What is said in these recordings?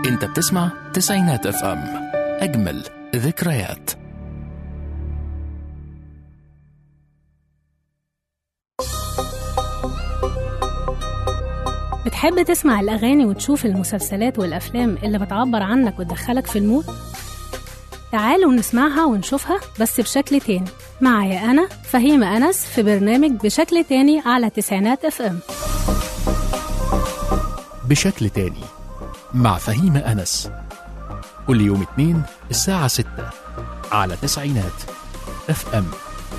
انت بتسمع تسعينات اف ام، اجمل ذكريات. بتحب تسمع الأغاني وتشوف المسلسلات والأفلام اللي بتعبر عنك وتدخلك في المود؟ تعالوا نسمعها ونشوفها بس بشكل تاني. معايا أنا فهيمة أنس في برنامج بشكل تاني على تسعينات اف ام. بشكل تاني مع فهيمة أنس، كل يوم اثنين الساعة 6 على تسعينات اف ام.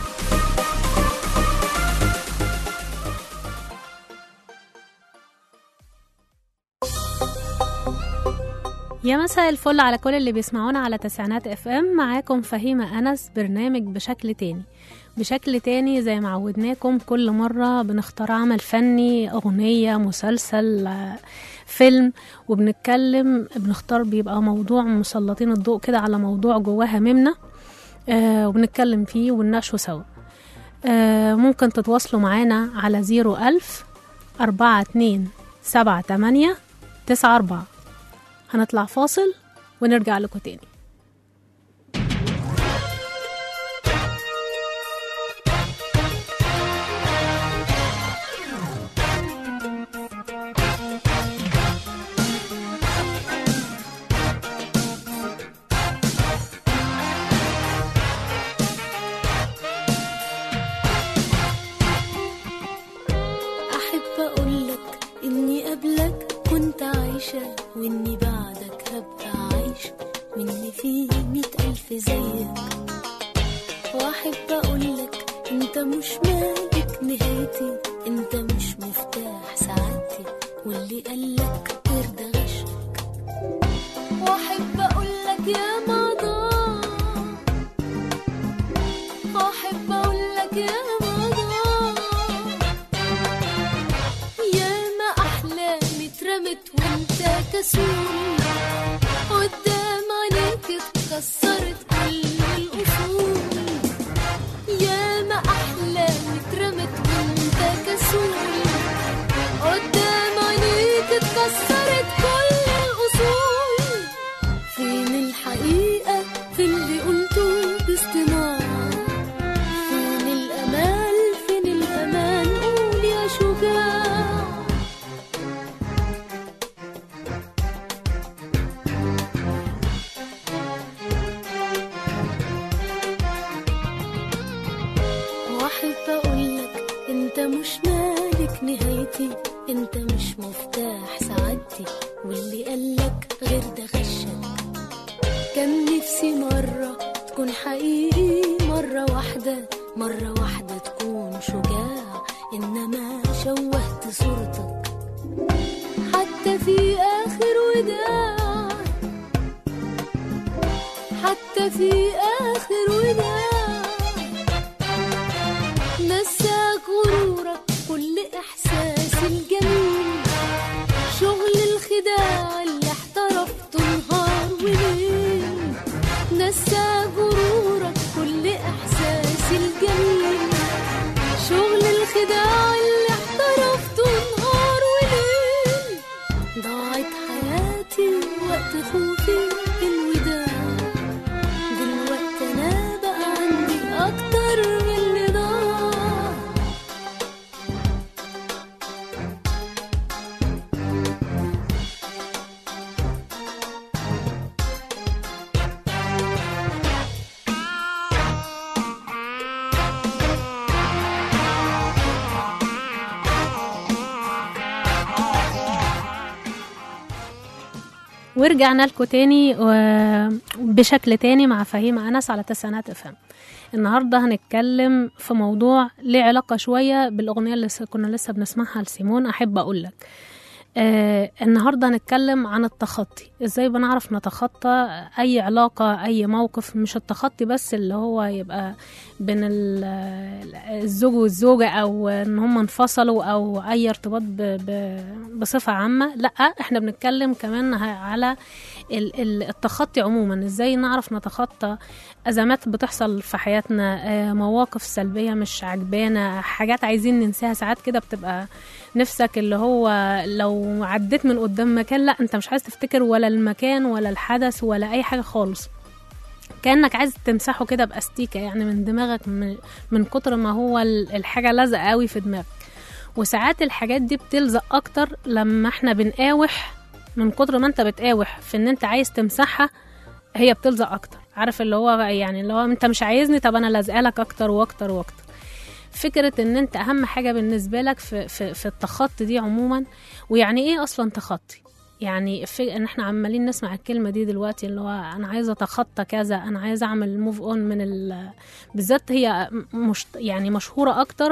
يا مساء الفل على كل اللي بيسمعونا على تسعينات اف ام. معاكم فهيمة أنس، برنامج بشكل تاني. بشكل تاني زي ما عودناكم كل مرة بنختار عمل فني، أغنية، مسلسل، فيلم، وبنتكلم بنختار بيبقى موضوع مسلطين الضوء كده على موضوع جواها ممنا، وبنتكلم فيه ونناقشه سوا. ممكن تتواصلوا معانا على 01000 4278 94. هنطلع فاصل ونرجع لكم تاني. أحب أقولك إني قبلك كنت عايشة، وإني بعدك هبقى عايشة، وإني في 100,000 زيك. وأحب أقولك أنت مش مالك نهايتي، أنت مش مفتاح سعادتي، واللي قالك غير ده غشك. وأحب أقولك يا مضى، وأحب أقولك يا مضى، يا ما أحلامي اترمت وانت كسول، قدام عينيك اتكسرت كل الأصول. يا ما أحلامي اترمت وانت كسول، قدام عينيك اتكسرت كل الأصول. فين الحقيقة في اللي قلته باصطناع؟ فين الأمال فين الأمان؟ قول يا شجاع. وأحب أقولك أنت مش مالك نهايتي، أنت مش مفتاح سعادتي، واللي قالك غير ده غشك. كان نفسي مرة تكون حقيقي، مرة واحدة تكون شجاع، إنما شوهت صورتك حتى في آخر وداع، حتى في آخر وداع. نساك غرورك كل إحساس الجميل، شغل الخداع اللي احترفته نهار وليل. نساك غرورك كل إحساس الجميل، شغل الخداع اللي احترفته نهار وليل. ضاعت حياتي وقت خوفي الوداع، دلوقتي أنا بقى عندي أكتر من اللي ضاع. ورجعنا لكم تاني بشكل تاني مع فهيمة أنس على تسعينات اف ام. النهاردة هنتكلم في موضوع له علاقة شوية بالأغنية اللي كنا لسه بنسمعها لسيمون، أحب أقولك. النهاردة هنتكلم عن التخطي، ازاي بنعرف نتخطى أي علاقة، أي موقف. مش التخطي بس اللي هو يبقى بين الزوج والزوجة أو إن هم انفصلوا أو أي ارتباط بصفة عامة، لأ، احنا بنتكلم كمان على التخطي عموما، ازاي نعرف نتخطى ازمات بتحصل في حياتنا، مواقف سلبية مش عجبانا، حاجات عايزين ننساها. ساعات كده بتبقى نفسك اللي هو لو عديت من قدام مكان، لا انت مش عايز تفتكر ولا المكان ولا الحدث ولا اي حاجة خالص، كأنك عايز تمسحه كده بأستيكة يعني من دماغك، من كتر ما هو الحاجة لازقة قوي في دماغك. وساعات الحاجات دي بتلزق اكتر لما احنا بنقاوح، من كتر ما انت بتقاوح في ان انت عايز تمسحها هي بتلزق اكتر. عارف اللي هو يعني اللي هو انت مش عايزني، طب انا لازقالك اكتر واكتر واكتر. فكرة ان انت اهم حاجة بالنسبة لك في التخطي دي عموما. ويعني ايه اصلا تخطي؟ يعني ان احنا عمالين نسمع الكلمة دي دلوقتي، اللي هو انا عايزة اتخطى كذا، انا عايزة اعمل موف اون من بالذات هي يعني مشهورة اكتر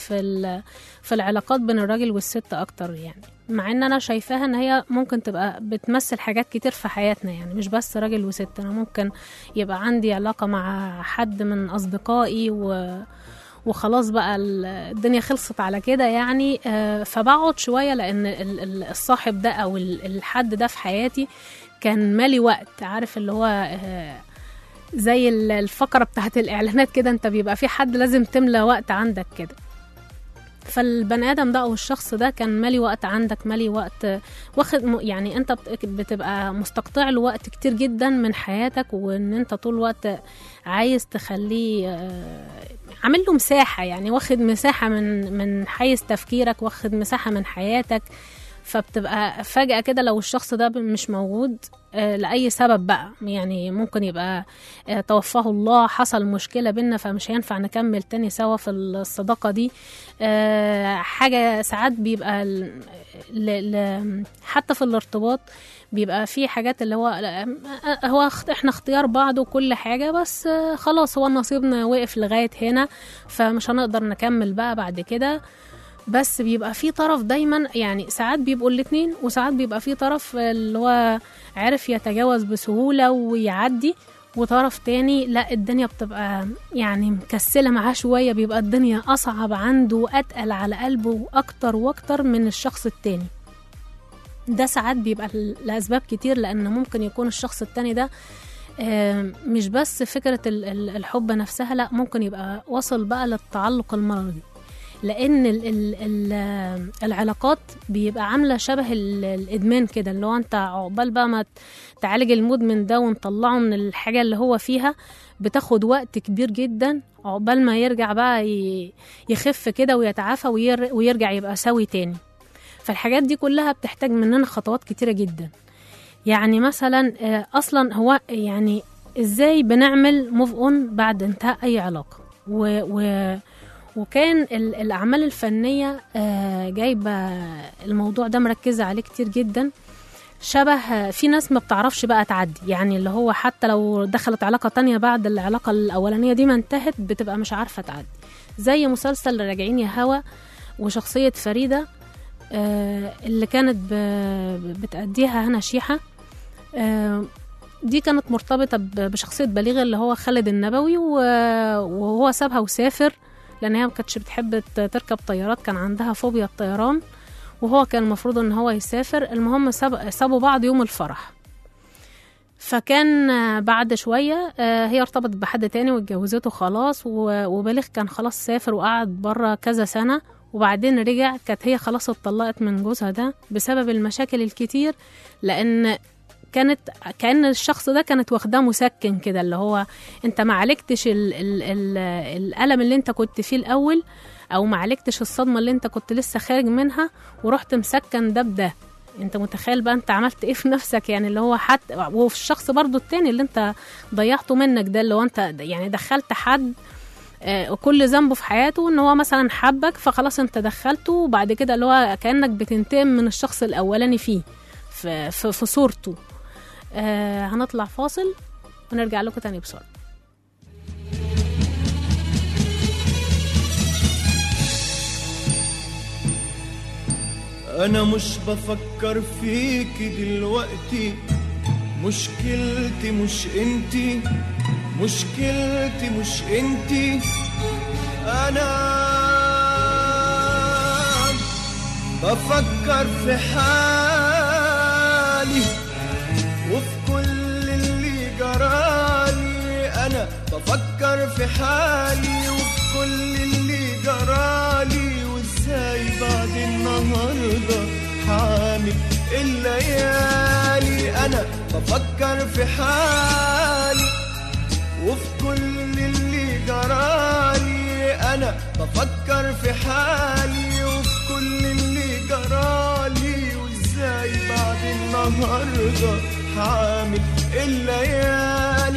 في العلاقات بين الراجل والست اكتر يعني. مع ان انا شايفاها ان هي ممكن تبقى بتمثل حاجات كتير في حياتنا، يعني مش بس راجل وست. انا ممكن يبقى عندي علاقة مع حد من اصدقائي وخلاص بقى الدنيا خلصت على كده يعني، فبقعد شوية لأن الصاحب ده أو الحد ده في حياتي كان مالي وقت. عارف اللي هو زي الفقرة بتاعت الإعلانات كده، أنت بيبقى في حد لازم تملى وقت عندك كده. فالبني آدم ده أو الشخص ده كان مالي وقت عندك، مالي وقت واخد يعني أنت بتبقى مستقطع له وقت كتير جدا من حياتك، وأن أنت طول الوقت عايز تخليه عامل له مساحة، يعني واخد مساحة من حيز تفكيرك، واخد مساحة من حياتك. فبتبقى فجأة كده لو الشخص ده مش موجود لأي سبب بقى، يعني ممكن يبقى توفاه الله، حصل مشكلة بينا فمش هينفع نكمل تاني سوا في الصداقة دي. حاجة ساعات بيبقى حتى في الارتباط بيبقى في حاجات اللي هو احنا اختيار بعض وكل حاجة، بس خلاص هو نصيبنا وقف لغاية هنا فمش هنقدر نكمل بقى بعد كده. بس بيبقى في طرف دايما، يعني ساعات بيبقوا الاتنين وساعات بيبقى في طرف اللي هو عارف يتجاوز بسهولة ويعدي، وطرف تاني لا الدنيا بتبقى يعني مكسلة معاه شوية، بيبقى الدنيا أصعب عنده وأتقل على قلبه أكتر وأكتر من الشخص التاني ده. ساعات بيبقى لأسباب كتير، لأن ممكن يكون الشخص التاني ده مش بس فكرة الحب نفسها، لا ممكن يبقى وصل بقى للتعلق المرضي، لأن العلاقات بيبقى عاملة شبه الإدمان كده، اللي هو أنت عقبال بقى ما تعالج المدمن ده ونطلعه من الحاجة اللي هو فيها بتاخد وقت كبير جدا، عقبال ما يرجع بقى يخف كده ويتعافى ويرجع يبقى سوي تاني. فالحاجات دي كلها بتحتاج مننا خطوات كتيرة جدا. يعني مثلا أصلا هو يعني إزاي بنعمل موف اون بعد انتهاء أي علاقة، وكان الأعمال الفنية جايبة الموضوع ده مركزة عليه كتير جدا. شبه في ناس ما بتعرفش بقى تعدي، يعني اللي هو حتى لو دخلت علاقة تانية بعد العلاقة الأولانية دي ما انتهت بتبقى مش عارفة تعدي، زي مسلسل راجعين يا هوا وشخصية فريدة اللي كانت بتأديها هنا شيحة. دي كانت مرتبطة بشخصية بليغ اللي هو خالد النبوي، وهو سابها وسافر لأن هي ما كانتش بتحب تركب طيارات، كان عندها فوبيا الطيران، وهو كان المفروض ان هو يسافر. المهم سابوا بعض يوم الفرح، فكان بعد شوية هي ارتبطت بحد تاني واتجوزته خلاص، وبليغ كان خلاص سافر وقعد برا كذا سنة، وبعدين رجع. كانت هي خلاص اتطلقت من جوزها ده بسبب المشاكل الكتير، لأن كأن الشخص ده كانت واخداه مسكن كده، اللي هو انت ما عالجتش الألم اللي انت كنت فيه الأول، او ما عالجتش الصدمة اللي انت كنت لسه خارج منها ورحت مسكن ده بده. انت متخيل بقى انت عملت ايه في نفسك؟ يعني اللي هو حتى وفي الشخص برضو التاني اللي انت ضيعته منك ده، اللي هو انت يعني دخلت حد وكل ذنبه في حياته ان هو مثلا حبك، فخلاص انت دخلته، وبعد كده اللي هو كأنك بتنتقم من الشخص الأولاني فيه في صورته. هنطلع فاصل ونرجع لكم تاني بسرعة. أنا مش بفكر فيك دلوقتي، مشكلتي مش انتي، مشكلتي مش انتي. أنا بفكر في حالي وفي في حالي وفي كل اللي جرالي، وازاي بعد النهارده حامل الليالي. انا بفكر في حالي وفي كل اللي جرالي، انا بفكر في حالي وفي كل اللي جرالي، وازاي بعد النهارده حامل الليالي.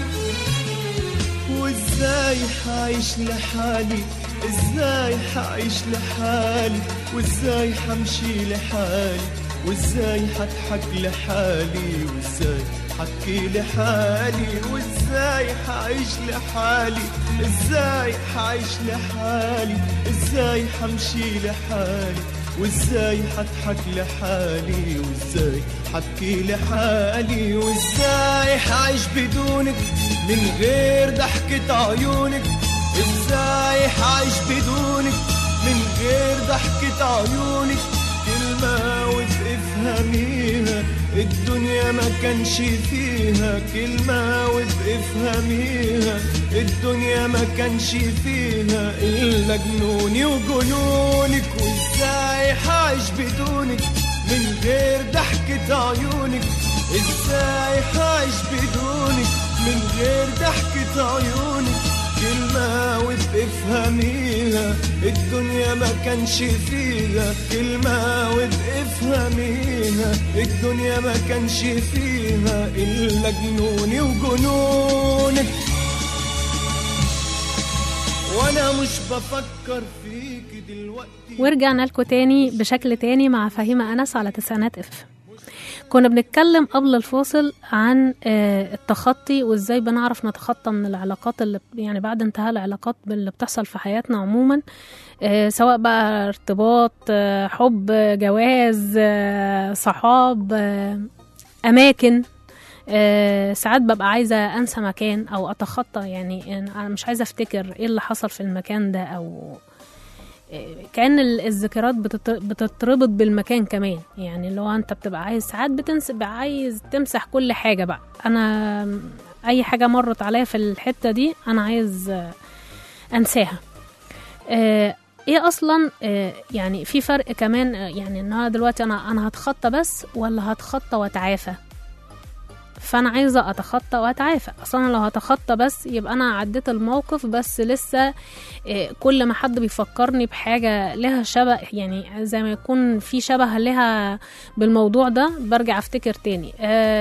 وازاي حعيش لحالي، ازاي حعيش لحالي، وازاي حمشي لحالي، وازاي حضحك لحالي، وازاي حبكي لحالي، وازاي حعيش لحالي، ازاي حعيش لحالي، ازاي حمشي لحالي، وازاي حضحك لحالي، وازاي حبكي لحالي، وازاي حعيش بدونك من غير ضحكة عيونك، ازاي حعيش بدونك من غير ضحكة عيونك. كلمة وتفهميها الدنيا ما كانش فيها، كلمة وتفهميها الدنيا ما كانش فيها إلا جنوني وجنونك. وإزاي حعيش بدونك من غير ضحكة عيونك، إزاي حعيش بدونك من غير ضحكة عيونك. كلمة وتفهميها الدنيا ما كانش فيها، كلمة وتفهميها الدنيا ما كانش فيها إلا جنوني وجنونك. وأنا مش بفكر فيك دلوقتي. ورجعنا لكم تاني بشكل تاني مع فهيمة أنس على تسعينات اف. كنا بنتكلم قبل الفاصل عن التخطي وازاي بنعرف نتخطى من العلاقات اللي يعني بعد انتهاء العلاقات اللي بتحصل في حياتنا عموما، سواء بقى ارتباط، حب، جواز، صحاب، أماكن. ساعات ببقى عايزة أنسى مكان أو أتخطى، يعني أنا مش عايزة أفتكر إيه اللي حصل في المكان ده، أو كأن الذكريات بتتربط بالمكان كمان. يعني اللي هو أنت بتبقى عايز ساعات عايز تمسح كل حاجة بقى. أنا أي حاجة مرت عليا في الحتة دي أنا عايز أنساها. إيه أصلا يعني في فرق كمان، يعني إن أنا دلوقتي أنا هتخطى بس ولا هتخطى واتعافى؟ فأنا عايزة أتخطى وأتعافى. أصلا لو هتخطى بس يبقى أنا عديت الموقف، بس لسه كل ما حد بيفكرني بحاجة لها شبه، يعني زي ما يكون في شبه لها بالموضوع ده، برجع أفتكر تاني.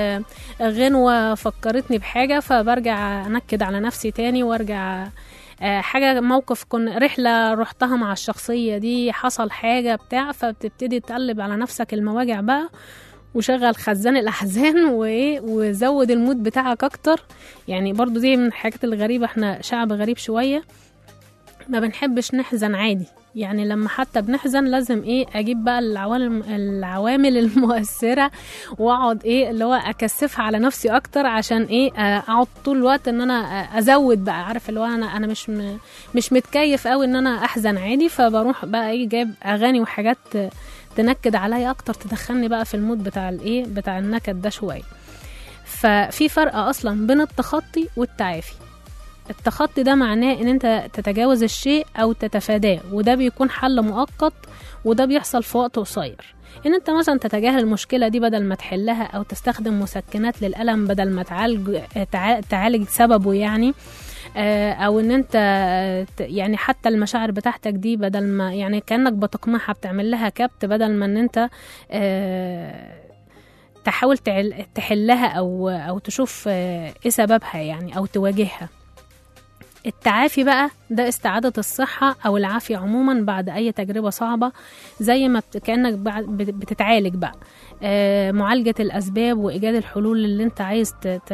غنوة فكرتني بحاجة فبرجع أنكد على نفسي تاني، وارجع حاجة موقف رحلة رحتها مع الشخصية دي، حصل حاجة بتاع، فبتبتدي تقلب على نفسك المواجع بقى، وشغل خزان الأحزان وزود المود بتاعك أكتر. يعني برضو دي من الحاجات الغريبة، احنا شعب غريب شوية، ما بنحبش نحزن عادي. يعني لما حتى بنحزن لازم أجيب بقى العوامل المؤثرة، واقعد اللي هو أكثفها على نفسي أكتر، عشان أقعد طول الوقت ان انا ازود بقى، عارف اللي هو انا مش متكيف قوي ان انا احزن عادي، فبروح بقى جايب اغاني وحاجات تنكد عليا اكتر، تدخلني بقى في المود بتاع النكد ده شويه. ففي فرق اصلا بين التخطي والتعافي. التخطي ده معناه ان انت تتجاوز الشيء او تتفاداه، وده بيكون حل مؤقت، وده بيحصل في وقت قصير. ان انت مثلا تتجاهل المشكله دي بدل ما تحلها، او تستخدم مسكنات للالم بدل ما تعالج سببه، يعني او ان انت يعني حتى المشاعر بتاعتك دي بدل ما يعني كأنك بتقمعها، بتعمل لها كبت، بدل ما ان انت تحاول تحلها او تشوف ايه سببها يعني، او تواجهها. التعافي بقى ده استعادة الصحة أو العافية عموما بعد أي تجربة صعبة، زي ما كأنك بتتعالج بقى، معالجة الأسباب وإيجاد الحلول اللي انت عايز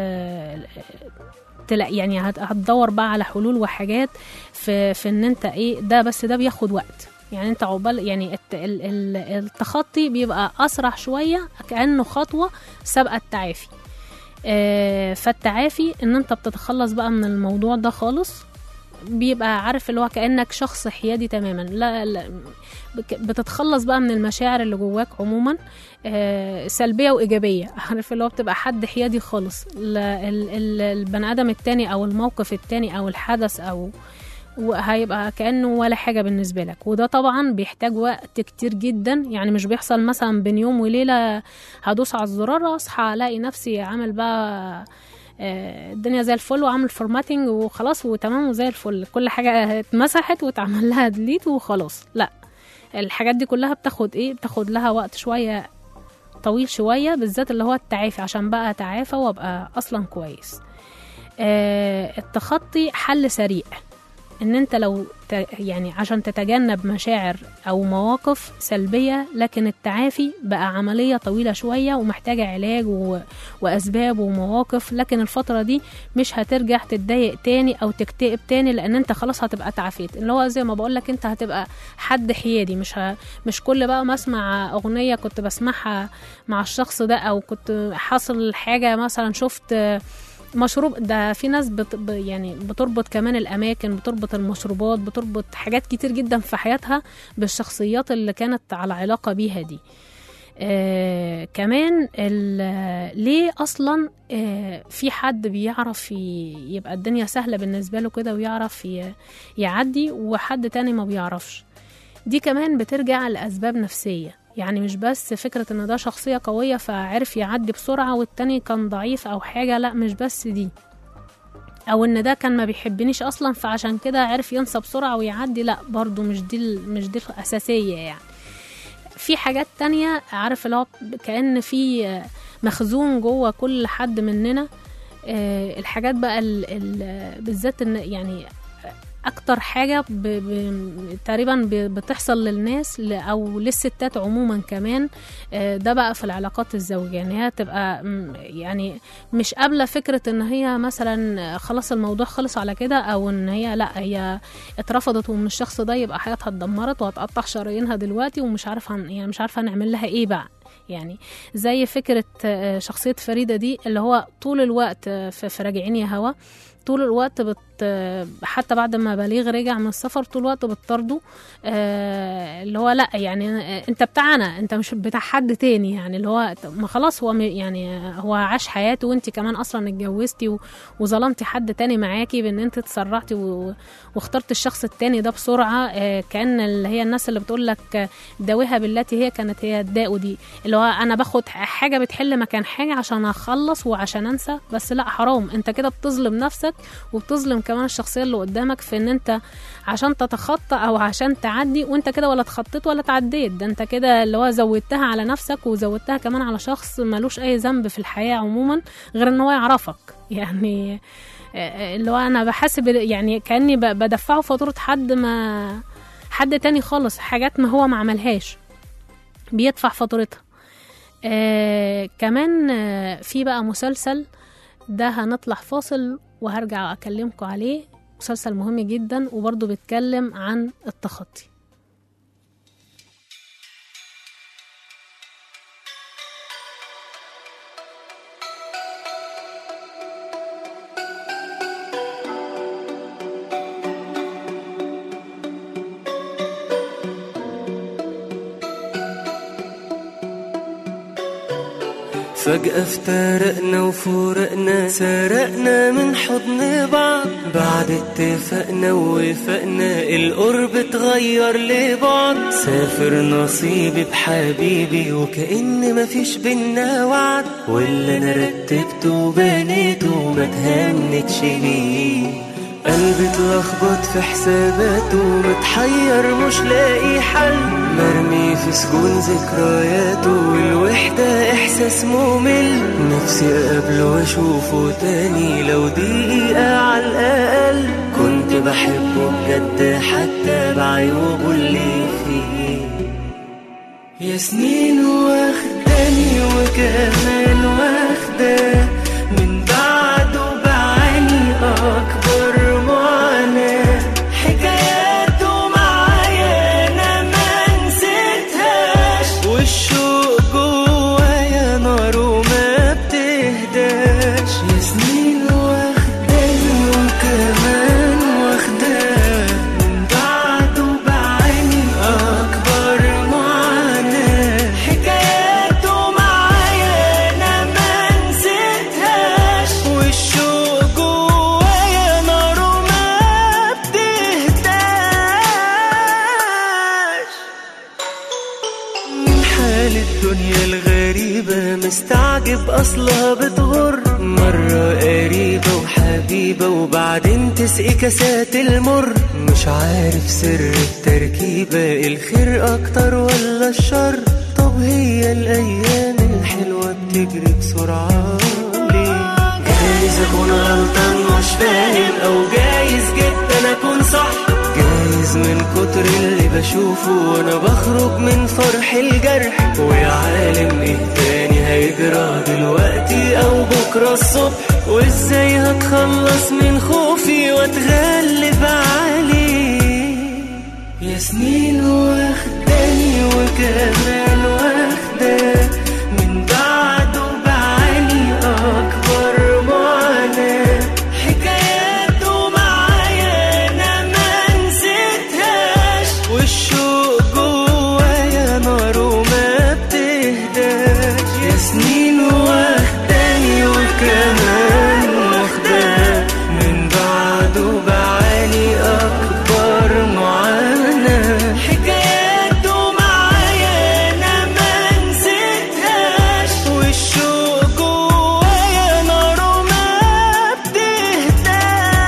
يعني هتدور بقى على حلول وحاجات في ان انت ده، بس ده بياخد وقت. يعني انت عقبال يعني التخطي بيبقى أسرع شوية، كأنه خطوة سابقة التعافي. فالتعافي ان انت بتتخلص بقى من الموضوع ده خالص، بيبقى عارف اللي هو كأنك شخص حيادي تماما. لا بتتخلص بقى من المشاعر اللي جواك عموما، سلبية وإيجابية. عارف اللي هو بتبقى حد حيادي خالص. البني آدم التاني أو الموقف التاني أو الحدث أو هيبقى كأنه ولا حاجة بالنسبة لك. وده طبعا بيحتاج وقت كتير جدا، يعني مش بيحصل مثلا بين يوم وليلة هدوس على الزرار أصحى ألاقي نفسي عامل بقى الدنيا زي الفل وعامل فورماتنج وخلاص وتمام وزي الفل، كل حاجة اتمسحت واتعمل لها ديليت وخلاص. لا، الحاجات دي كلها بتاخد لها وقت شوية طويل شوية، بالذات اللي هو التعافي، عشان بقى اتعافى وابقى اصلا كويس. التخطي حل سريع، ان انت لو يعني عشان تتجنب مشاعر او مواقف سلبية، لكن التعافي بقى عملية طويلة شوية ومحتاجة علاج واسباب ومواقف. لكن الفترة دي مش هترجع تتضايق تاني او تكتئب تاني، لان انت خلاص هتبقى تعافيت. اللي هو زي ما بقولك انت هتبقى حد حيادي، مش كل بقى ما اسمع اغنية كنت بسمعها مع الشخص ده، او كنت حصل حاجة مثلا شفت مشروب. ده في ناس يعني بتربط كمان الأماكن، بتربط المشروبات، بتربط حاجات كتير جدا في حياتها بالشخصيات اللي كانت على علاقة بيها دي. كمان ليه أصلا في حد بيعرف يبقى الدنيا سهلة بالنسبة له كده ويعرف يعدي، وحد تاني ما بيعرفش؟ دي كمان بترجع لأسباب نفسية. يعني مش بس فكرة ان ده شخصية قوية فعرف يعدي بسرعة والتاني كان ضعيف او حاجة، لا مش بس دي. او ان ده كان ما بيحبنيش اصلا فعشان كده عرف ينسى بسرعة ويعدي، لا برضو مش دي الاساسية. يعني في حاجات تانية، عارف اللي هو كأن في مخزون جوه كل حد مننا. الحاجات بقى بالذات ان يعني اكتر حاجة تقريبا بتحصل للناس او للستات عموما كمان، ده بقى في العلاقات الزوجية. يعني هي تبقى يعني مش قابلة فكرة ان هي مثلا خلاص الموضوع خلص على كده، او ان هي لا هي اترفضت ومن الشخص ده يبقى حياتها اتدمرت وهتقطع شرايينها دلوقتي ومش عارفة يعني مش عارفة نعمل لها ايه بقى. يعني زي فكرة شخصية فريدة دي اللي هو طول الوقت في راجعين يا هوا، طول الوقت حتى بعد ما بليغ رجع من السفر طول الوقت بتطرده. اللي هو لا يعني انت بتاعنا، انت مش بتاع حد تاني. يعني اللي هو ما خلاص هو يعني هو عاش حياته وانت كمان اصلا اتجوزتي وظلمتي حد تاني معاكي بان انت تسرعتي واخترت الشخص التاني ده بسرعة. كأن اللي هي الناس اللي بتقول لك داويها بالتي هي كانت هي الداء دي، اللي هو انا باخد حاجة بتحل مكان حاجة عشان اخلص وعشان انسى. بس لا، حرام، انت كده بتظلم نفسك وبتظلم كمان الشخصية اللي قدامك في ان انت عشان تتخطى او عشان تعدي، وانت كده ولا تخطيت ولا تعديت. ده انت كده اللي هو زودتها على نفسك وزودتها كمان على شخص ملوش اي ذنب في الحياة عموما غير ان هو يعرفك. يعني اللي هو انا بحسب يعني كأني بدفعه فاتورة حد تاني خالص، حاجات ما هو ما عملهاش بيدفع فاتورتها. كمان في بقى مسلسل ده هنطلع فاصل وهرجع أكلمكم عليه، مسلسل مهم جدا وبرضه بيتكلم عن التخطي. فجأة افترقنا وفورقنا، سرقنا من حضن بعض، بعد اتفقنا ووفقنا القرب اتغير لبعض. سافر نصيبي بحبيبي وكأن مفيش بينا وعد، واللي انا رتبته وبنيته ما تهنتش بيه. قلبي اتلخبط في حساباته، متحير مش لاقي حل، مرمي في سجون ذكرياته والوحدة احساس ممل. نفسي اقابله واشوفه تاني لو دقيقة على الاقل، كنت بحبه بجد حتى بعيوبه اللي فيه. يا سنين واخداني وكمان واخداه، من بعده بعاني اكبر معاناة. حكاياته معايا انا ما نسيتهاش، والشوق جوايا نار وما بتهداش. يا سنين واخداني وكمان واخداني، الدنيا الغريبة مستعجب أصلها بتغر، مرة قريبة وحبيبة وبعدين تسقي كاسات المر. مش عارف سر التركيبة، الخير أكتر ولا الشر؟ طب هي الأيام الحلوة بتجري بسرعة ليه؟ جايز أكون غلطان مش فاهم، أو جايز جدا أكون صح. جايز من كتر اللي بشوفه وانا بخرج من فرح الجرح. ويا عالم ايه تاني هيجرى دلوقتي او بكرة الصبح، وازاي هتخلص من خوفي واتغلب عليه. يا سنين واخداني وكمان واخداه، من بعده بعاني اكبر معاناة. حكاياته معايا انا ما نسيتهاش، والشوق جوايا نار وما بتهداش. يا سنين واخداني وكمان واخداه، من بعده بعاني اكبر معاناة. حكاياته معايا انا ما نسيتهاش، والشوق جوايا نار وما بتهداش.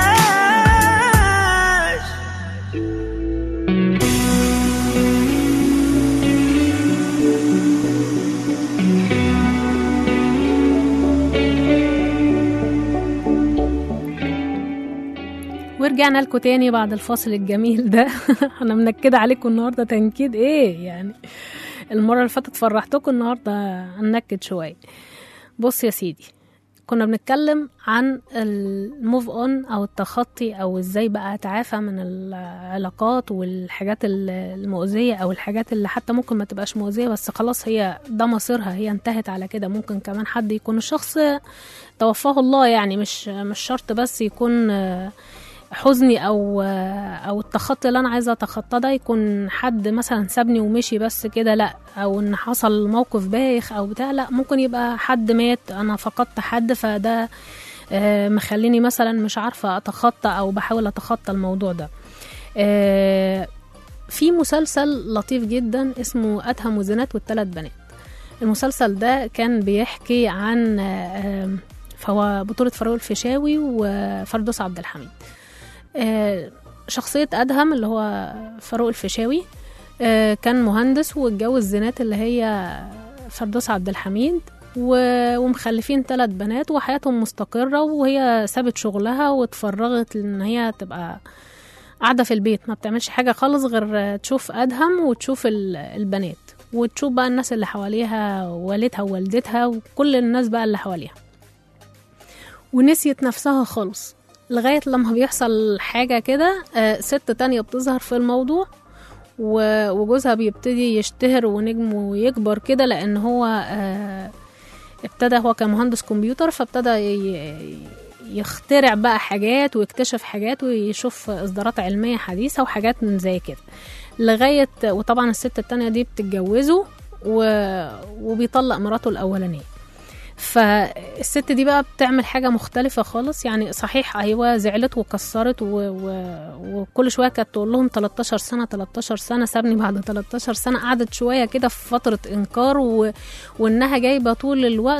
ورجعنا لكم تاني بعد الفاصل الجميل ده. انا منكده عليكم النهارده تنكيد ايه يعني، المره اللي فاتت فرحتكم، النهارده هنكد شويه. بص يا سيدي، كنا بنتكلم عن الموف اون او التخطي، او ازاي بقى اتعافى من العلاقات والحاجات المؤذيه، او الحاجات اللي حتى ممكن ما تبقاش مؤذيه بس خلاص هي ده مصيرها، هي انتهت على كده. ممكن كمان حد يكون الشخص توفاه الله، يعني مش شرط بس يكون حزني او التخطي اللي انا عايزه اتخطى ده يكون حد مثلا سابني ومشي بس كده، لا، او ان حصل موقف بايخ او بتاع، لا، ممكن يبقى حد مات، انا فقدت حد، فده مخليني مثلا مش عارفه اتخطى او بحاول اتخطى الموضوع ده. في مسلسل لطيف جدا اسمه ادهم وزينات والثلاث بنات. المسلسل ده كان بيحكي عن فهو بطولة فاروق الفيشاوي وفردوس عبد الحميد. شخصية أدهم اللي هو فاروق الفيشاوي كان مهندس واتجوز زينات اللي هي فردوس عبد الحميد، ومخلفين 3 بنات وحياتهم مستقرة، وهي سابت شغلها واتفرغت لأن هي تبقى قاعدة في البيت ما بتعملش حاجة خالص غير تشوف أدهم وتشوف البنات وتشوف بقى الناس اللي حواليها، والدها ووالدتها وكل الناس بقى اللي حواليها، ونسيت نفسها خالص لغاية لما بيحصل حاجة كده. ست تانية بتظهر في الموضوع، وجوزها بيبتدي يشتهر ونجمه يكبر كده، لأن هو ابتدى هو كمهندس كمبيوتر، فابتدى يخترع بقى حاجات ويكتشف حاجات ويشوف إصدارات علمية حديثة وحاجات من زي كده لغاية. وطبعا الست التانية دي بتتجوزه وبيطلق مراته الأولانية. فالست دي بقى بتعمل حاجة مختلفة خالص، يعني صحيح أيوة زعلت وكسرت وكل شوية كانت تقول لهم 13 سنة سابني بعد 13 سنة. قعدت شوية كده في فترة إنكار وإنها جايبة طول الوقت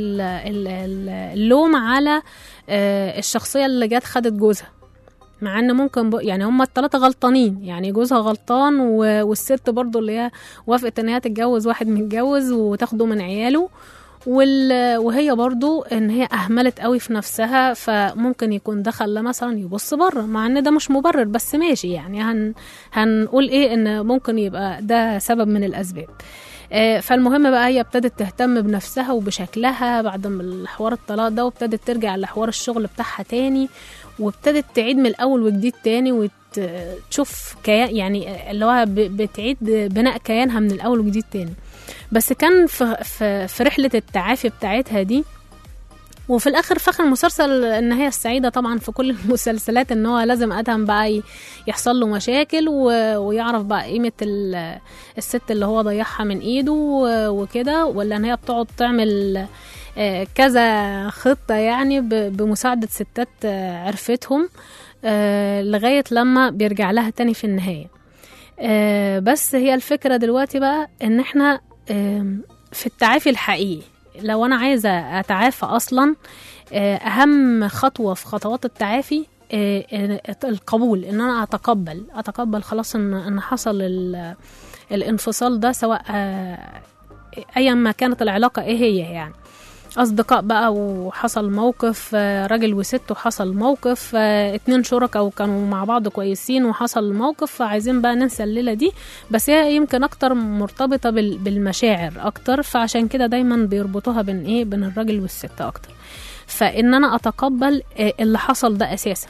اللوم على الشخصية اللي جت خدت جوزها، مع ان ممكن يعني هما ال3 غلطانين، يعني جوزها غلطان والست برضو اللي هي وافقت ان هي تتجوز واحد متجوز وتاخده من عياله، وهي برضو ان هي اهملت قوي في نفسها، فممكن يكون دخل مثلا يبص بره، مع ان ده مش مبرر بس ماشي، يعني هنقول ايه ان ممكن يبقى ده سبب من الاسباب. فالمهم بقى هي ابتدت تهتم بنفسها وبشكلها بعد ما الحوار الطلاق ده، وابتدت ترجع لحوار الشغل بتاعها تاني، وابتدت تعيد من الاول وجديد تاني وتشوف كيان، يعني اللي هو بتعيد بناء كيانها من الاول وجديد تاني. بس كان في رحلة التعافي بتاعتها دي، وفي الاخر في اخر المسلسل النهايه السعيده طبعا في كل المسلسلات ان هو لازم ادهم بقى يحصل له مشاكل ويعرف بقى قيمه الست اللي هو ضيعها من ايده وكده، ولا ان هي بتقعد تعمل كذا خطه يعني بمساعده ستات عرفتهم لغايه لما بيرجع لها تاني في النهايه. بس هي الفكره دلوقتي بقى ان احنا في التعافي الحقيقي لو أنا عايزة أتعافى أصلا، أهم خطوة في خطوات التعافي القبول، إن أنا أتقبل خلاص إن حصل الانفصال ده، سواء أيا ما كانت العلاقة إيه هي، يعني أصدقاء بقى وحصل موقف، راجل وست وحصل موقف، 2 شركاء وكانوا مع بعض كويسين وحصل موقف، فعايزين بقى ننسى الليلة دي. بس هي يمكن أكتر مرتبطة بالمشاعر أكتر، فعشان كده دايما بيربطوها بين الراجل والست أكتر. فإن أنا أتقبل اللي حصل ده أساسا،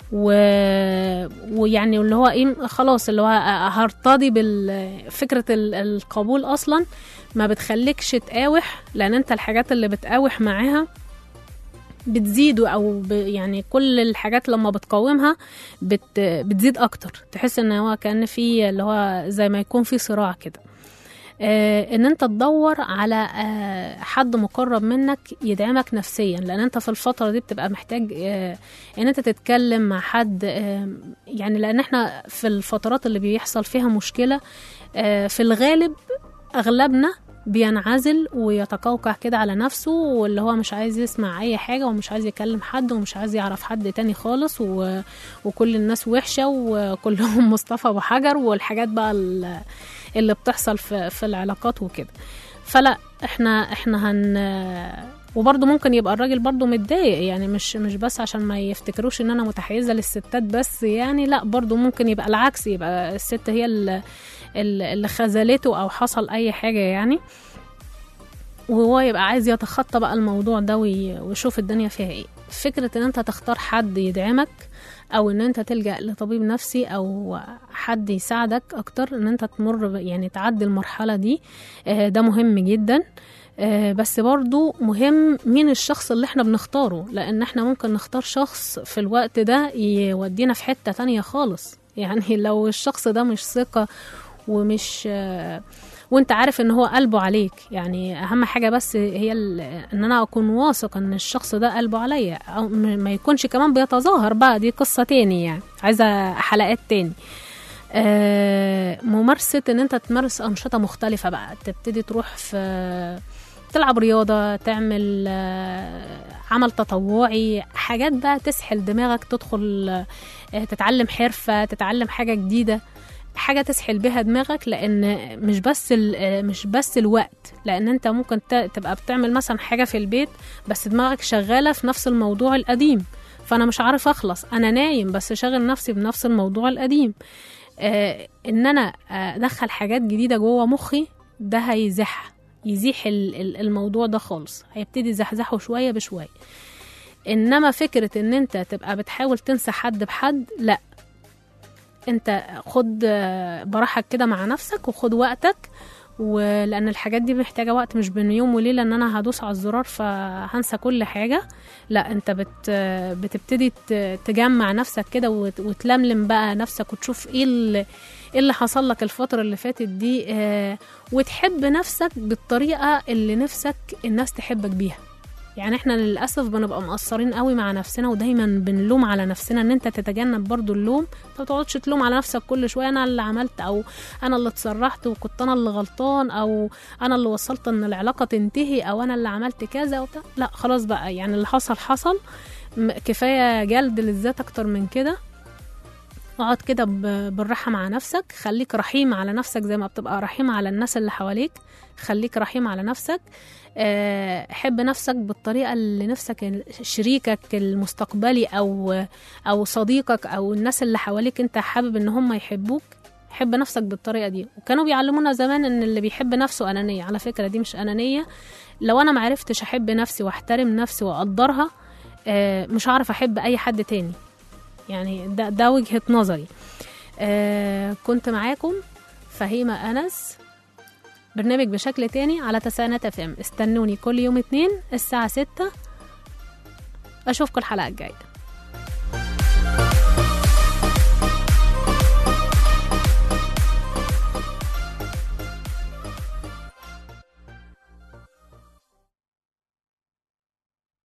ويعني اللي هو خلاص اللي هو هرتضي بالفكرة. القبول أصلا ما بتخليكش تقاوح، لأن أنت الحاجات اللي بتقاوح معاها بتزيد، أو يعني كل الحاجات لما بتقاومها بتزيد أكتر، تحس إن هو كأن في اللي هو زي ما يكون في صراع كده. ان انت تدور على حد مقرب منك يدعمك نفسيا، لان انت في الفترة دي بتبقى محتاج ان انت تتكلم مع حد، يعني لان احنا في الفترات اللي بيحصل فيها مشكلة في الغالب اغلبنا بينعزل ويتقوقع كده على نفسه، واللي هو مش عايز يسمع اي حاجة ومش عايز يكلم حد ومش عايز يعرف حد تاني خالص، وكل الناس وحشة وكلهم مصطفى وحجر والحاجات بقى اللي بتحصل في العلاقات وكده. فلا احنا وبرضه ممكن يبقى الراجل برضه متضايق، يعني مش بس عشان ما يفتكروش ان انا متحيزة للستات بس، يعني لا برضه ممكن يبقى العكس، يبقى الست هي اللي خذلته او حصل اي حاجة يعني، وهو يبقى عايز يتخطى بقى الموضوع ده ويشوف الدنيا فيها ايه. فكرة ان انت تختار حد يدعمك، او ان انت تلجأ لطبيب نفسي او حد يساعدك اكتر ان انت تمر يعني تعدي المرحلة دي، ده مهم جدا. بس برضو مهم مين الشخص اللي احنا بنختاره، لان احنا ممكن نختار شخص في الوقت ده يودينا في حتة تانية خالص. يعني لو الشخص ده مش ثقة ومش وانت عارف ان هو قلبه عليك، يعني اهم حاجة بس هي ان انا اكون واثق ان الشخص ده قلبه عليا، او ما يكونش كمان بيتظاهر بقى، دي قصة تاني يعني عايزة حلقات تاني. ممارسة ان انت تمارس انشطة مختلفة بقى، تبتدي تروح في تلعب رياضة، تعمل عمل تطوعي، حاجات بقى تسحل دماغك، تدخل تتعلم حرفة، تتعلم حاجة جديدة، حاجة تسحل بها دماغك، لأن مش بس الوقت، لأن أنت ممكن تبقى بتعمل مثلا حاجة في البيت بس دماغك شغالة في نفس الموضوع القديم، فأنا مش عارف أخلص، أنا نايم بس شغل نفسي بنفس الموضوع القديم. إن أنا أدخل حاجات جديدة جوه مخي، ده يزيح الموضوع ده خالص، هيبتدي يزحزحه شوية بشوية. إنما فكرة إن أنت تبقى بتحاول تنسى حد بحد، لأ، انت خد براحتك كده مع نفسك وخد وقتك، ولان الحاجات دي محتاجة وقت، مش بين يوم وليلة ان انا هدوس على الزرار فهنسى كل حاجة. لا، انت بتبتدي تجمع نفسك كده وتلملم بقى نفسك وتشوف ايه اللي حصل لك الفترة اللي فاتت دي، وتحب نفسك بالطريقة اللي نفسك الناس تحبك بيها. يعني احنا للأسف بنبقى مقصرين قوي مع نفسنا، ودايما بنلوم على نفسنا، ان انت تتجنب برضو اللوم، ما تقعدش تلوم على نفسك كل شوية انا اللي عملت، او انا اللي اتسرحت وكنت انا اللي غلطان، او انا اللي وصلت ان العلاقة تنتهي، او انا اللي عملت كذا وبتاع. لا خلاص بقى، يعني اللي حصل كفاية جلد للذات اكتر من كده. اقعد كده بالراحة مع نفسك، خليك رحيم على نفسك زي ما بتبقى رحيم على الناس اللي حواليك، خليك رحيم على نفسك. حب نفسك بالطريقة اللي نفسك شريكك المستقبلي أو صديقك أو الناس اللي حواليك انت حابب ان هم يحبوك، حب نفسك بالطريقة دي. وكانوا بيعلمونا زمان ان اللي بيحب نفسه أنانية، على فكرة دي مش أنانية. لو أنا معرفتش أحب نفسي واحترم نفسي وأقدرها، مش هعرف أحب أي حد تاني. يعني ده وجهة نظري. كنت معاكم فهيمة أنس، برنامج بشكل تاني على تسعينات FM. استنوني كل يوم 2 الساعة 6. أشوفكم الحلقة الجاية.